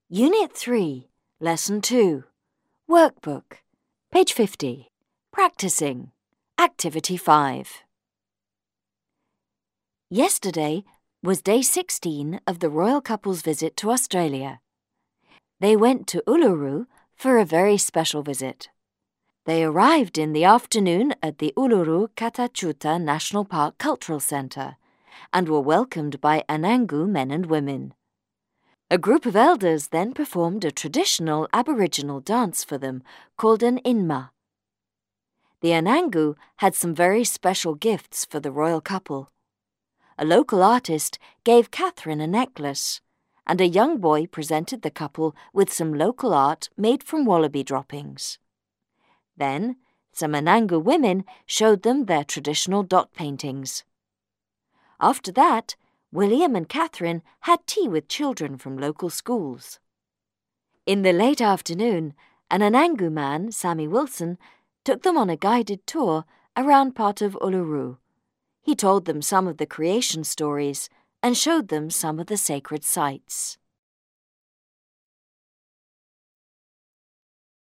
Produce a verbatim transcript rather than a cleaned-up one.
Unit three, Lesson two, Workbook, page fifty, Practicing, Activity five. Yesterday was day sixteen of the royal couple's visit to Australia. They went to Uluru for a very special visit. They arrived in the afternoon at the Uluru Kata Tjuta National Park Cultural Centre and were welcomed by Anangu men and women. A group of elders then performed a traditional Aboriginal dance for them called an inma. The Anangu had some very special gifts for the royal couple. A local artist gave Catherine a necklace, and a young boy presented the couple with some local art made from wallaby droppings. Then, some Anangu women showed them their traditional dot paintings. After that, William and Catherine had tea with children from local schools. In the late afternoon, an Anangu man, Sammy Wilson, took them on a guided tour around part of Uluru. He told them some of the creation stories and showed them some of the sacred sites.